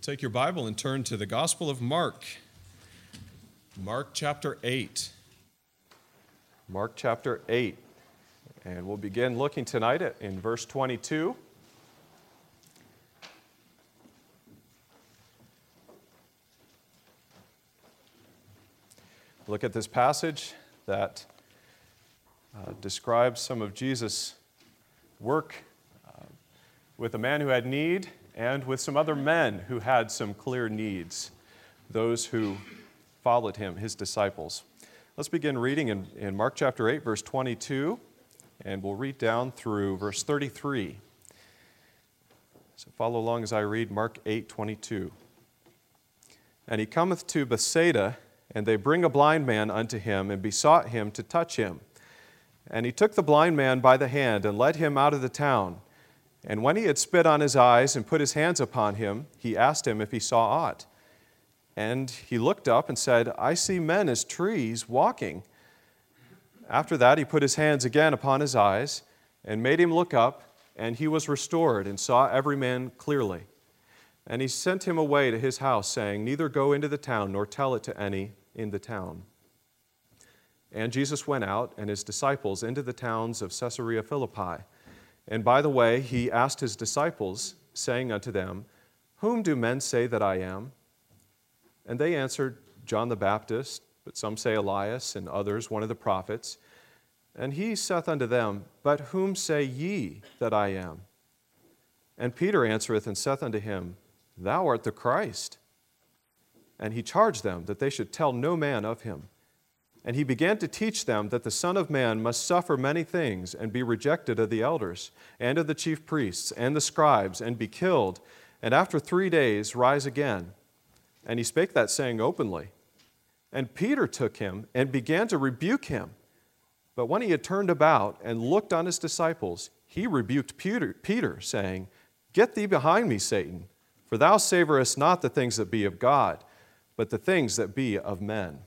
Take your Bible and turn to the Gospel of Mark. Mark chapter 8. Mark chapter 8. And we'll begin looking tonight in verse 22. Look at this passage that describes some of Jesus' work with a man who had need and with some other men who had some clear needs, those who followed him, his disciples. Let's begin reading in Mark chapter 8, verse 22, and we'll read down through verse 33. So follow along as I read Mark 8, 22. And he cometh to Bethsaida, and they bring a blind man unto him, and besought him to touch him. And he took the blind man by the hand, and led him out of the town. And when he had spit on his eyes and put his hands upon him, he asked him if he saw aught. And he looked up and said, I see men as trees walking. After that he put his hands again upon his eyes, and made him look up, and he was restored, and saw every man clearly. And he sent him away to his house, saying, Neither go into the town, nor tell it to any in the town. And Jesus went out, and his disciples, into the towns of Caesarea Philippi. And by the way, he asked his disciples, saying unto them, Whom do men say that I am? And they answered, John the Baptist, but some say Elias, and others one of the prophets. And he saith unto them, But whom say ye that I am? And Peter answereth and saith unto him, Thou art the Christ. And he charged them that they should tell no man of him. And he began to teach them that the Son of Man must suffer many things, and be rejected of the elders, and of the chief priests, and the scribes, and be killed, and after 3 days rise again. And he spake that saying openly. And Peter took him, and began to rebuke him. But when he had turned about, and looked on his disciples, he rebuked Peter, saying, Get thee behind me, Satan, for thou savorest not the things that be of God, but the things that be of men.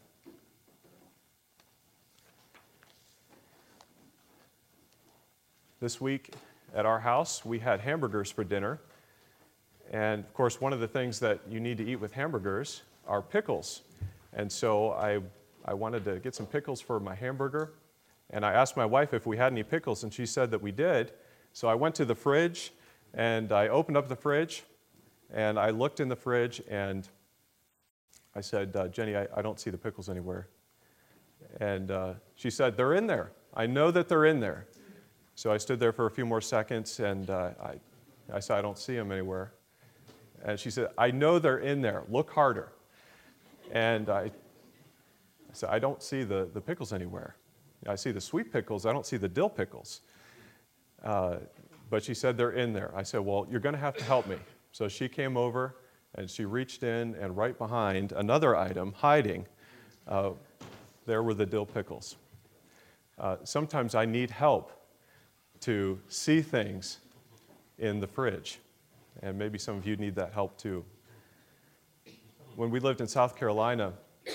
This week at our house, we had hamburgers for dinner. And of course, one of the things that you need to eat with hamburgers are pickles. And so I wanted to get some pickles for my hamburger. And I asked my wife if we had any pickles, and she said that we did. So I went to the fridge, and I opened up the fridge, and I looked in the fridge, and I said, Jenny, I don't see the pickles anywhere. And she said, they're in there. I know that they're in there. So I stood there for a few more seconds, and I said, I don't see them anywhere. And she said, I know they're in there. Look harder. And I said, I don't see the pickles anywhere. I see the sweet pickles. I don't see the dill pickles. But she said, they're in there. I said, well, you're going to have to help me. So she came over, and she reached in, and right behind another item, hiding, there were the dill pickles. Sometimes I need help to see things in the fridge. And maybe some of you need that help too. When we lived in South Carolina,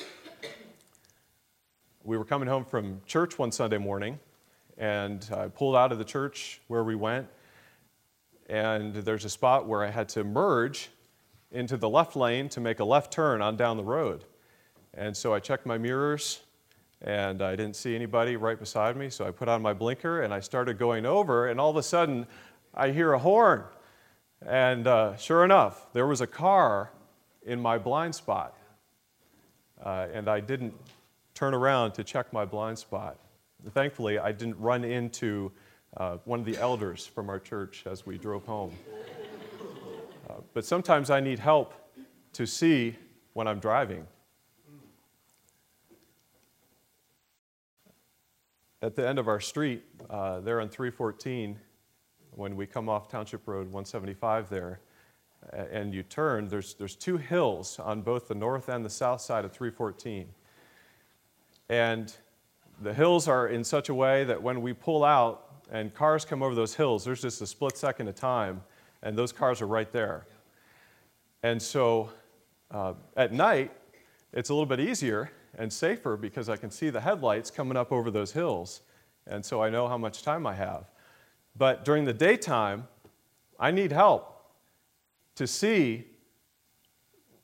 we were coming home from church one Sunday morning, and I pulled out of the church where we went, and there's a spot where I had to merge into the left lane to make a left turn on down the road. And so I checked my mirrors, and I didn't see anybody right beside me, so I put on my blinker, and I started going over, and all of a sudden, I hear a horn. And sure enough, there was a car in my blind spot. And I didn't turn around to check my blind spot. Thankfully, I didn't run into one of the elders from our church as we drove home. But sometimes I need help to see when I'm driving. At the end of our street, there on 314, when we come off Township Road 175 there, and you turn, there's two hills on both the north and the south side of 314. And the hills are in such a way that when we pull out and cars come over those hills, there's just a split second of time, and those cars are right there. And so at night, it's a little bit easier and safer because I can see the headlights coming up over those hills, and so I know how much time I have. But during the daytime, I need help to see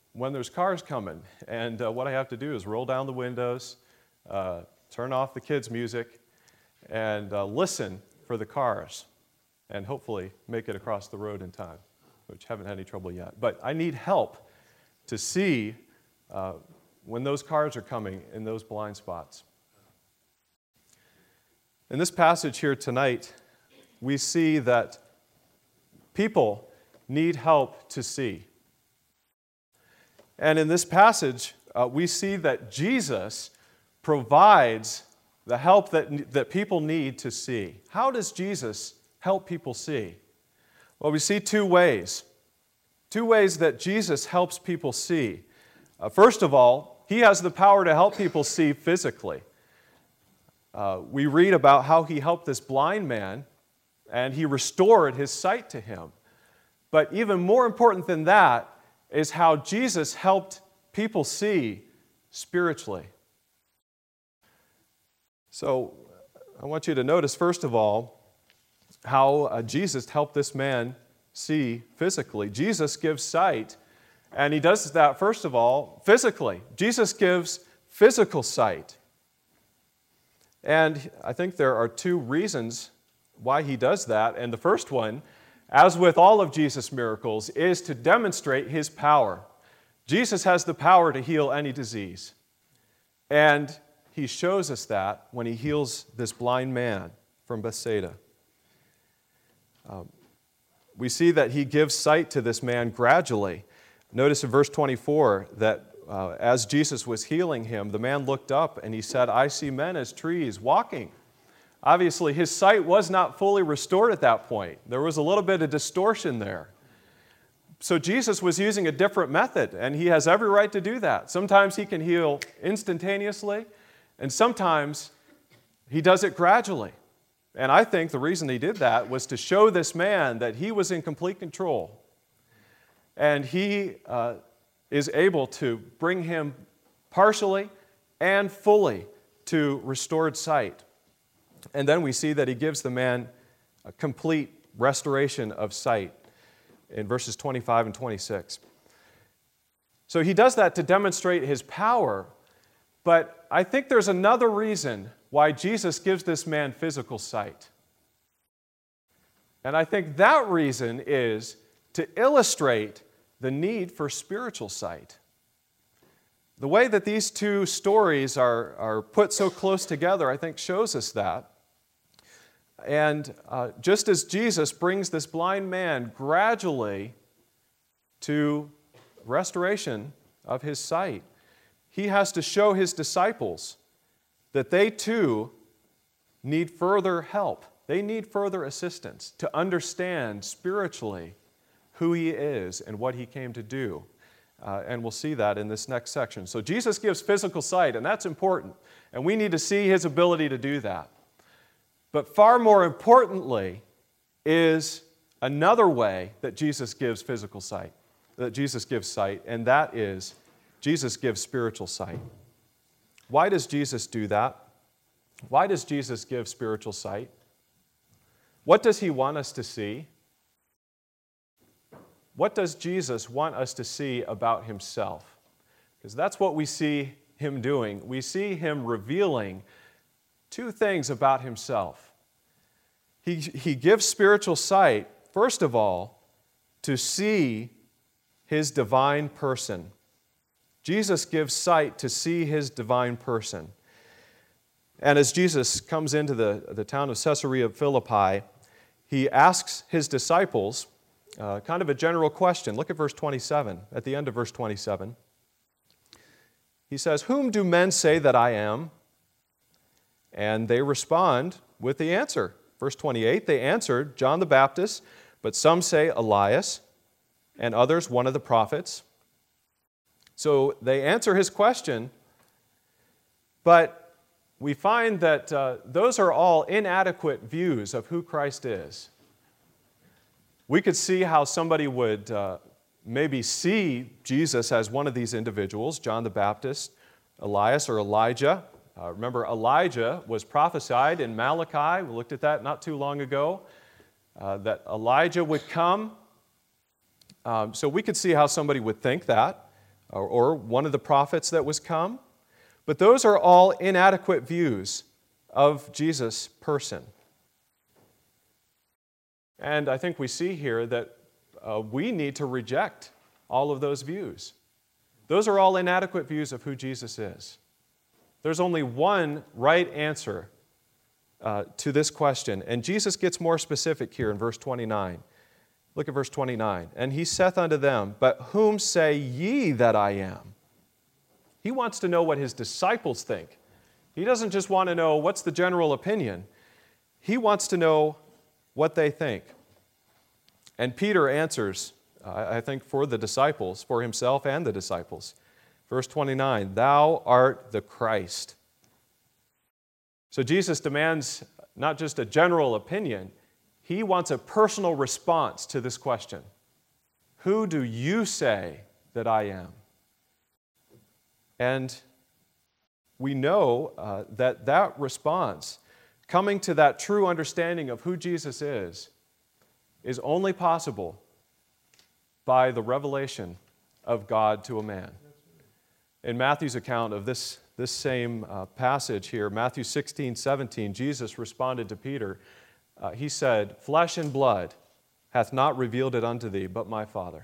when there's cars coming, and what I have to do is roll down the windows, turn off the kids' music, and listen for the cars, and hopefully make it across the road in time, which haven't had any trouble yet. But I need help to see when those cars are coming in those blind spots. In this passage here tonight, we see that people need help to see. And in this passage, we see that Jesus provides the help that people need to see. How does Jesus help people see? Well, we see two ways that Jesus helps people see. First of all, he has the power to help people see physically. We read about how he helped this blind man, and he restored his sight to him. But even more important than that is how Jesus helped people see spiritually. So I want you to notice, first of all, how Jesus helped this man see physically. Jesus gives sight, and he does that, first of all, physically. Jesus gives physical sight. And I think there are two reasons why he does that. And the first one, as with all of Jesus' miracles, is to demonstrate his power. Jesus has the power to heal any disease. And he shows us that when he heals this blind man from Bethsaida. We see that he gives sight to this man gradually. Notice in verse 24 that as Jesus was healing him, the man looked up and he said, "I see men as trees walking." Obviously, his sight was not fully restored at that point. There was a little bit of distortion there. So Jesus was using a different method, and he has every right to do that. Sometimes he can heal instantaneously, and sometimes he does it gradually. And I think the reason he did that was to show this man that he was in complete control. And he is able to bring him partially and fully to restored sight. And then we see that he gives the man a complete restoration of sight in verses 25 and 26. So he does that to demonstrate his power, but I think there's another reason why Jesus gives this man physical sight. And I think that reason is to illustrate the need for spiritual sight. The way that these two stories are put so close together, I think, shows us that. And just as Jesus brings this blind man gradually to restoration of his sight, he has to show his disciples that they too need further help. They need further assistance to understand spiritually who he is and what he came to do. And we'll see that in this next section. So Jesus gives physical sight, and that's important. And we need to see his ability to do that. But far more importantly is another way that Jesus gives physical sight, that Jesus gives sight, and that is Jesus gives spiritual sight. Why does Jesus do that? Why does Jesus give spiritual sight? What does he want us to see? What does Jesus want us to see about himself? Because that's what we see him doing. We see him revealing two things about himself. He gives spiritual sight, first of all, to see his divine person. Jesus gives sight to see his divine person. And as Jesus comes into the town of Caesarea Philippi, he asks his disciples kind of a general question. Look at verse 27, at the end of verse 27. He says, "Whom do men say that I am?" And they respond with the answer. Verse 28, they answered, "John the Baptist, but some say Elias, and others one of the prophets." So they answer his question, but we find that those are all inadequate views of who Christ is. We could see how somebody would maybe see Jesus as one of these individuals, John the Baptist, Elias, or Elijah. Remember, Elijah was prophesied in Malachi. We looked at that not too long ago, that Elijah would come. So we could see how somebody would think that. or one of the prophets that was come. But those are all inadequate views of Jesus' person. And I think we see here that we need to reject all of those views. Those are all inadequate views of who Jesus is. There's only one right answer to this question. And Jesus gets more specific here in verse 29. Look at verse 29. And he saith unto them, But whom say ye that I am? He wants to know what his disciples think. He doesn't just want to know what's the general opinion. He wants to know what they think. And Peter answers, I think for the disciples, for himself and the disciples. Verse 29, Thou art the Christ. So Jesus demands not just a general opinion, he wants a personal response to this question. Who do you say that I am? And we know that response, coming to that true understanding of who Jesus is only possible by the revelation of God to a man. In Matthew's account of this same passage here, Matthew 16:17, Jesus responded to Peter. He said, Flesh and blood hath not revealed it unto thee, but my Father.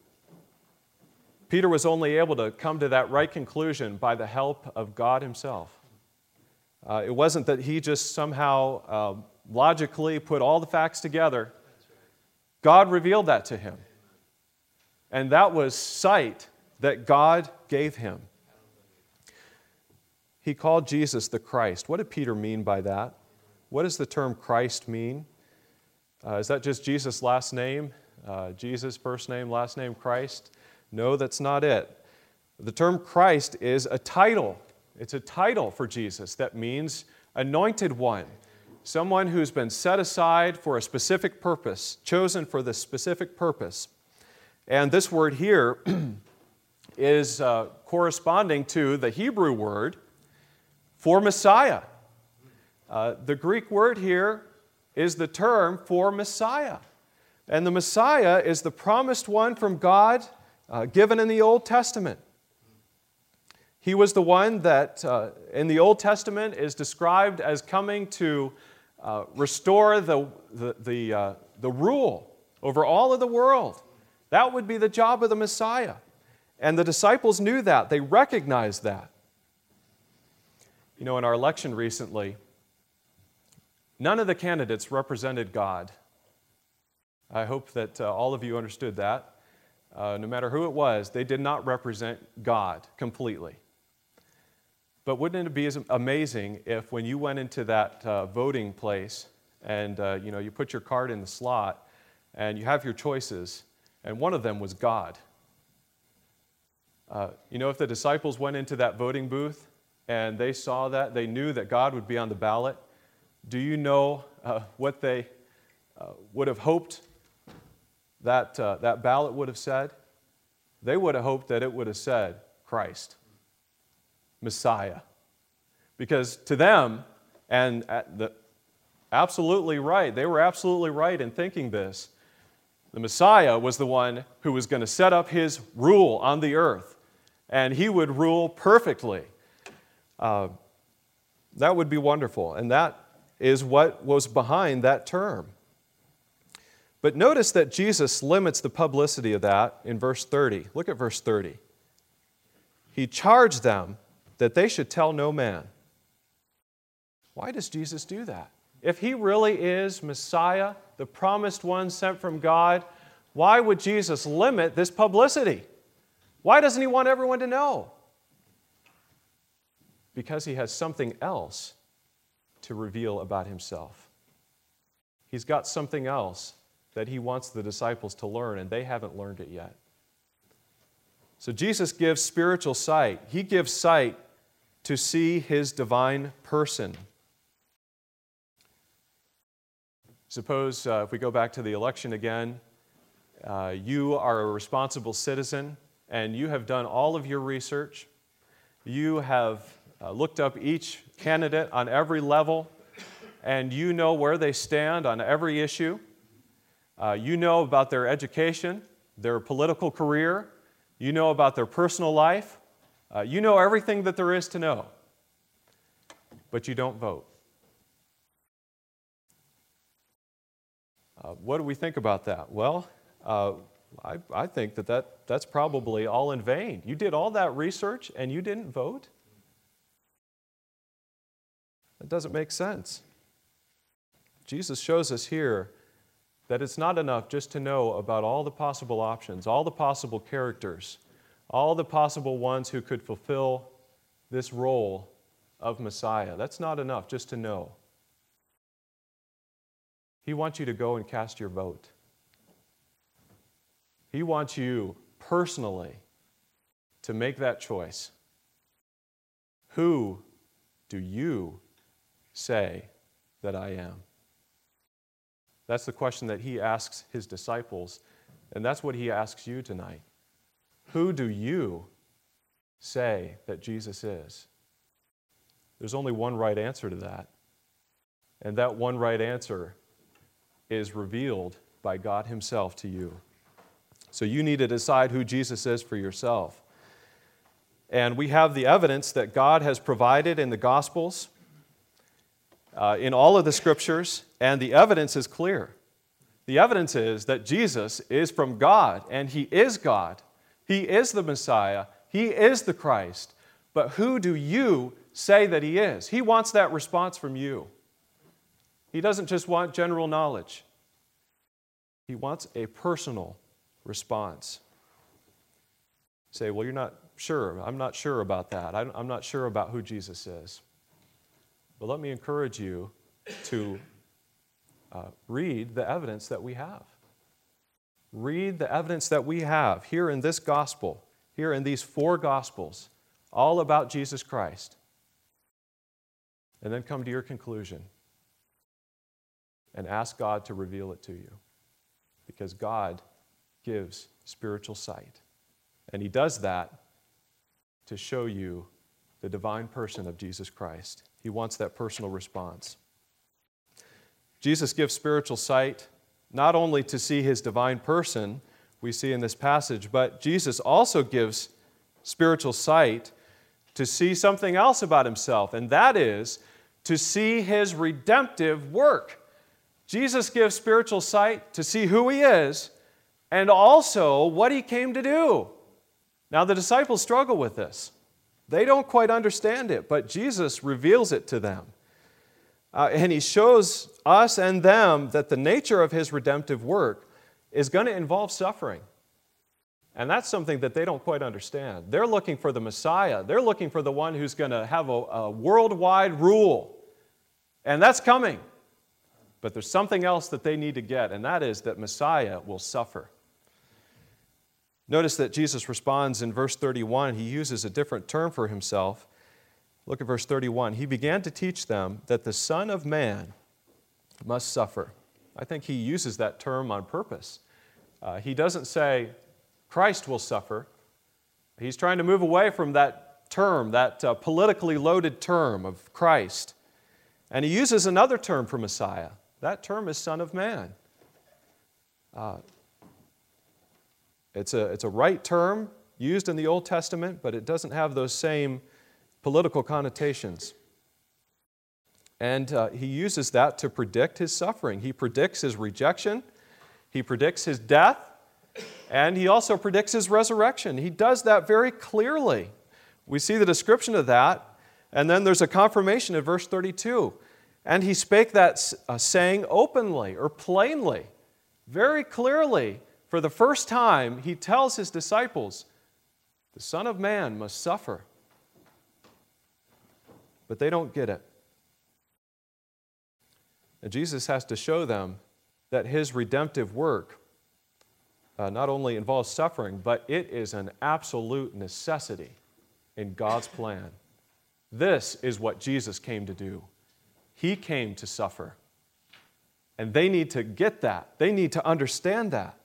Peter was only able to come to that right conclusion by the help of God himself. It wasn't that he just somehow logically put all the facts together. God revealed that to him. And that was sight that God gave him. He called Jesus the Christ. What did Peter mean by that? What does the term Christ mean? Is that just Jesus' last name? Jesus' first name, last name, Christ? No, that's not it. The term Christ is a title. It's a title for Jesus that means anointed one. Someone who's been set aside for a specific purpose, chosen for this specific purpose. And this word here is corresponding to the Hebrew word for Messiah. The Greek word here is the term for Messiah. And the Messiah is the promised one from God given in the Old Testament. He was the one that in the Old Testament is described as coming to restore the rule over all of the world. That would be the job of the Messiah. And the disciples knew that. They recognized that. You know, in our election recently, none of the candidates represented God. I hope that all of you understood that. No matter who it was, they did not represent God completely. But wouldn't it be amazing if when you went into that voting place and you put your card in the slot and you have your choices and one of them was God. If the disciples went into that voting booth and they saw that, they knew that God would be on the ballot, do you know what they would have hoped that ballot would have said? They would have hoped that it would have said Christ. Messiah. Because to them, and absolutely right, they were absolutely right in thinking this, the Messiah was the one who was going to set up his rule on the earth, and he would rule perfectly. That would be wonderful, and that is what was behind that term. But notice that Jesus limits the publicity of that in verse 30. Look at verse 30. He charged them that they should tell no man. Why does Jesus do that? If he really is Messiah, the promised one sent from God, why would Jesus limit this publicity? Why doesn't he want everyone to know? Because he has something else to reveal about himself. He's got something else that he wants the disciples to learn, and they haven't learned it yet. So Jesus gives spiritual sight. He gives sight to see his divine person. Suppose if we go back to the election again, you are a responsible citizen and you have done all of your research. You have looked up each candidate on every level and you know where they stand on every issue. You know about their education, their political career, You know about their personal life. You know everything that there is to know. But you don't vote. What do we think about that? Well, I think that's probably all in vain. You did all that research and you didn't vote? That doesn't make sense. Jesus shows us here that it's not enough just to know about all the possible options, all the possible characters, all the possible ones who could fulfill this role of Messiah. That's not enough just to know. He wants you to go and cast your vote. He wants you personally to make that choice. Who do you say that I am? That's the question that he asks his disciples, and that's what he asks you tonight. Who do you say that Jesus is? There's only one right answer to that, and that one right answer is revealed by God himself to you. So you need to decide who Jesus is for yourself. And we have the evidence that God has provided in the Gospels, in all of the Scriptures, and the evidence is clear. The evidence is that Jesus is from God, and He is God. He is the Messiah. He is the Christ. But who do you say that He is? He wants that response from you. He doesn't just want general knowledge. He wants a personal response. Say, well, you're not sure. I'm not sure about that. I'm not sure about who Jesus is. But let me encourage you to read the evidence that we have. Read the evidence that we have here in this gospel, here in these 4 gospels, all about Jesus Christ. And then come to your conclusion and ask God to reveal it to you. Because God gives spiritual sight. And He does that to show you the divine person of Jesus Christ. He wants that personal response. Jesus gives spiritual sight not only to see His divine person, we see in this passage, but Jesus also gives spiritual sight to see something else about Himself, and that is to see His redemptive work. Jesus gives spiritual sight to see who He is and also what He came to do. Now, the disciples struggle with this. They don't quite understand it, but Jesus reveals it to them. And He shows us and them that the nature of His redemptive work is going to involve suffering. And that's something that they don't quite understand. They're looking for the Messiah. They're looking for the one who's going to have a worldwide rule. And that's coming. But there's something else that they need to get, and that is that Messiah will suffer. Notice that Jesus responds in verse 31. He uses a different term for Himself. Look at verse 31. He began to teach them that the Son of Man must suffer. I think He uses that term on purpose. He doesn't say Christ will suffer. He's trying to move away from that term, that politically loaded term of Christ. And He uses another term for Messiah. That term is Son of Man. It's a right term used in the Old Testament, but it doesn't have those same political connotations. And He uses that to predict His suffering. He predicts His rejection, He predicts His death, and He also predicts His resurrection. He does that very clearly. We see the description of that, and then there's a confirmation in verse 32. And He spake that saying openly or plainly, very clearly. For the first time, He tells His disciples, the Son of Man must suffer. But they don't get it. And Jesus has to show them that His redemptive work not only involves suffering, but it is an absolute necessity in God's plan. This is what Jesus came to do. He came to suffer. And they need to get that. They need to understand that.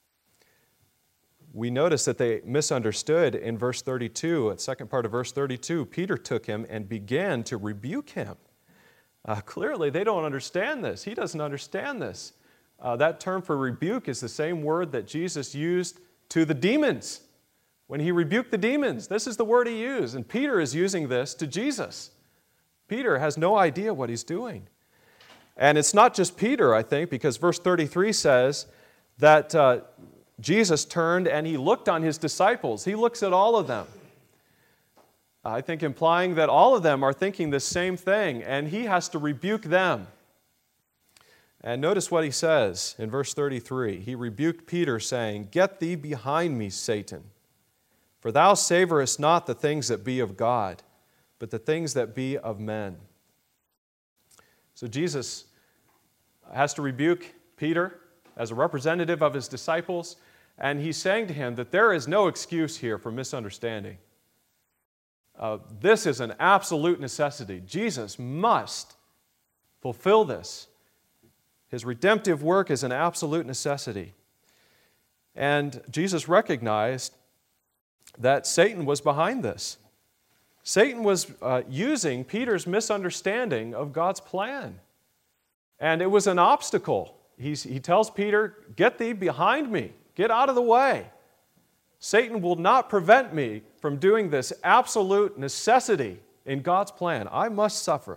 We notice that they misunderstood in verse 32, the second part of verse 32, Peter took him and began to rebuke him. Clearly, they don't understand this. He doesn't understand this. That term for rebuke is the same word that Jesus used to the demons when he rebuked the demons. This is the word he used, and Peter is using this to Jesus. Peter has no idea what he's doing. And it's not just Peter, I think, because verse 33 says that Jesus turned and he looked on his disciples. He looks at all of them. I think implying that all of them are thinking the same thing, and he has to rebuke them. And notice what he says in verse 33. He rebuked Peter, saying, "Get thee behind me, Satan, for thou savorest not the things that be of God, but the things that be of men." So Jesus has to rebuke Peter as a representative of his disciples, and he's saying to him that there is no excuse here for misunderstanding. This is an absolute necessity. Jesus must fulfill this. His redemptive work is an absolute necessity. And Jesus recognized that Satan was behind this. Satan was using Peter's misunderstanding of God's plan. And it was an obstacle. He tells Peter, "Get thee behind me. Get out of the way. Satan will not prevent me from doing this absolute necessity in God's plan. I must suffer."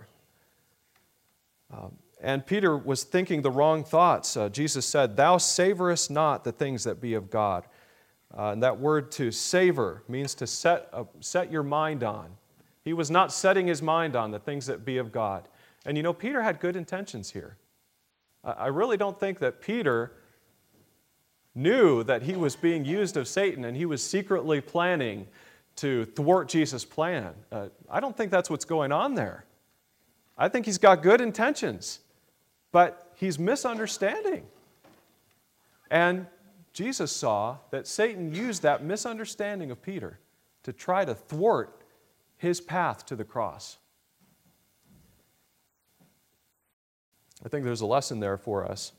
And Peter was thinking the wrong thoughts. Jesus said, "Thou savorest not the things that be of God." And that word to savor means to set your mind on. He was not setting his mind on the things that be of God. And you know, Peter had good intentions here. I really don't think that Peter knew that he was being used of Satan and he was secretly planning to thwart Jesus' plan. I don't think that's what's going on there. I think he's got good intentions, but he's misunderstanding. And Jesus saw that Satan used that misunderstanding of Peter to try to thwart his path to the cross. I think there's a lesson there for us.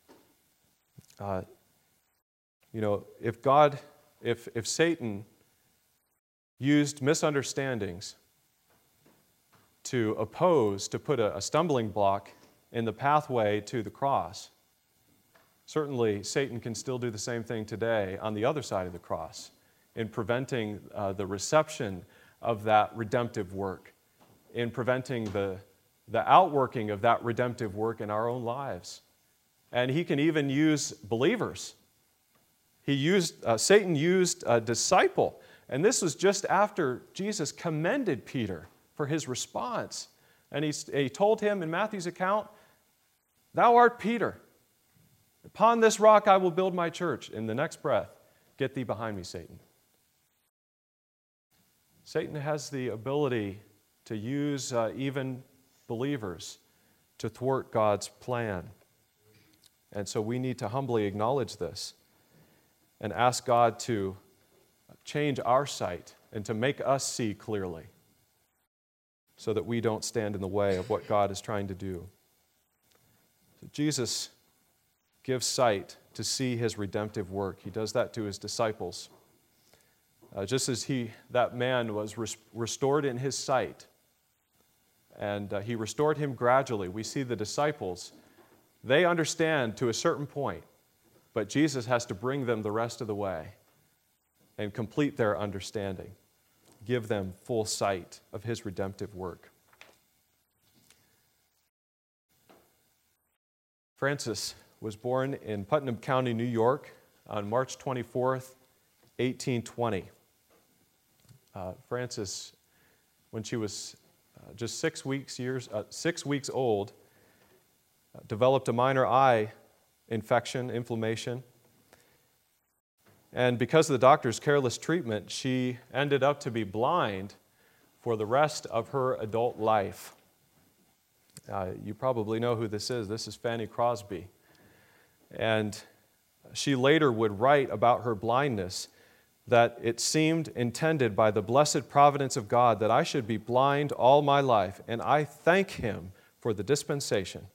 If Satan used misunderstandings to put a stumbling block in the pathway to the cross, certainly Satan can still do the same thing today on the other side of the cross in preventing the reception of that redemptive work, in preventing the outworking of that redemptive work in our own lives. And he can even use believers. Satan used a disciple. And this was just after Jesus commended Peter for his response. And he told him in Matthew's account, "Thou art Peter. Upon this rock I will build my church." In the next breath, "Get thee behind me, Satan." Satan has the ability to use even believers to thwart God's plan. And so we need to humbly acknowledge this and ask God to change our sight and to make us see clearly so that we don't stand in the way of what God is trying to do. So Jesus gives sight to see his redemptive work. He does that to his disciples. Just as that man was restored in his sight, and he restored him gradually, we see the disciples, they understand to a certain point, but Jesus has to bring them the rest of the way and complete their understanding, give them full sight of his redemptive work. Francis was born in Putnam County, New York on March 24th, 1820. Francis, when she was just 6 weeks old, developed a minor eye inflammation. And because of the doctor's careless treatment, she ended up to be blind for the rest of her adult life. You probably know who this is. This is Fanny Crosby. And she later would write about her blindness that it seemed intended by the blessed providence of God that I should be blind all my life, and I thank Him for the dispensation.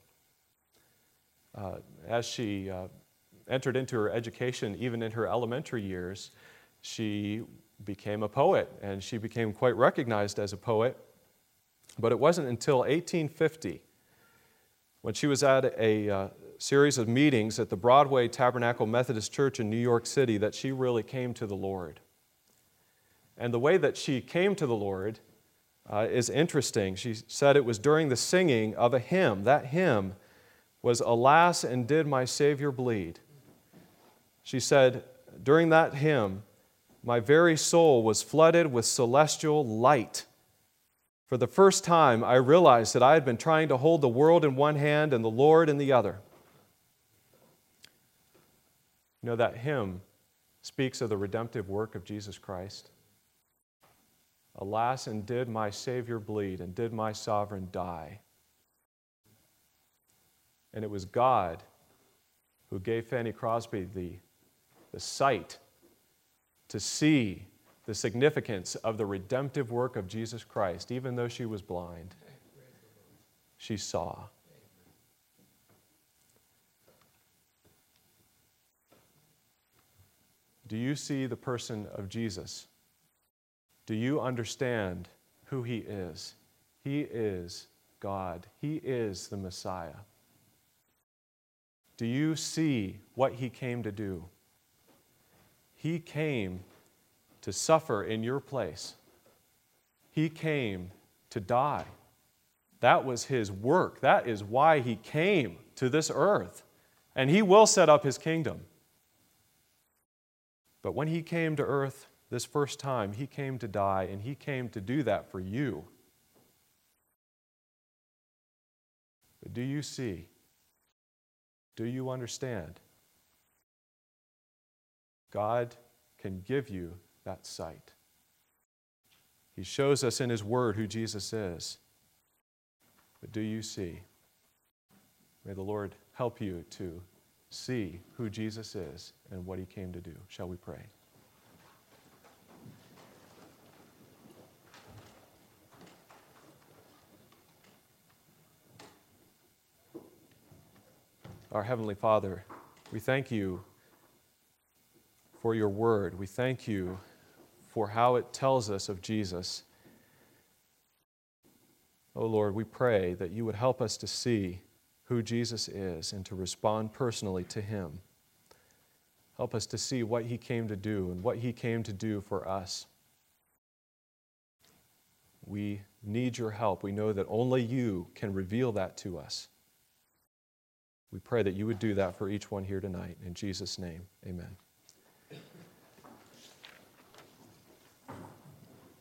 As she entered into her education, even in her elementary years, she became a poet, and she became quite recognized as a poet. But it wasn't until 1850, when she was at a series of meetings at the Broadway Tabernacle Methodist Church in New York City, that she really came to the Lord. And the way that she came to the Lord is interesting. She said it was during the singing of a hymn. That hymn was, "Alas, and did my Savior bleed?" She said, during that hymn, my very soul was flooded with celestial light. For the first time, I realized that I had been trying to hold the world in one hand and the Lord in the other. You know, that hymn speaks of the redemptive work of Jesus Christ. Alas, and did my Savior bleed, and did my sovereign die? And it was God who gave Fanny Crosby the sight to see the significance of the redemptive work of Jesus Christ. Even though she was blind, she saw. Do you see the person of Jesus? Do you understand who He is? He is God. He is the Messiah. Do you see what He came to do? He came to suffer in your place. He came to die. That was His work. That is why He came to this earth. And He will set up His kingdom. But when He came to earth this first time, He came to die, and He came to do that for you. But do you see? Do you understand? God can give you that sight. He shows us in His Word who Jesus is. But do you see? May the Lord help you to see who Jesus is and what He came to do. Shall we pray? Our Heavenly Father, we thank You for Your Word. We thank You for how it tells us of Jesus. Oh Lord, we pray that You would help us to see who Jesus is and to respond personally to Him. Help us to see what He came to do and what He came to do for us. We need Your help. We know that only You can reveal that to us. We pray that You would do that for each one here tonight. In Jesus' name, amen.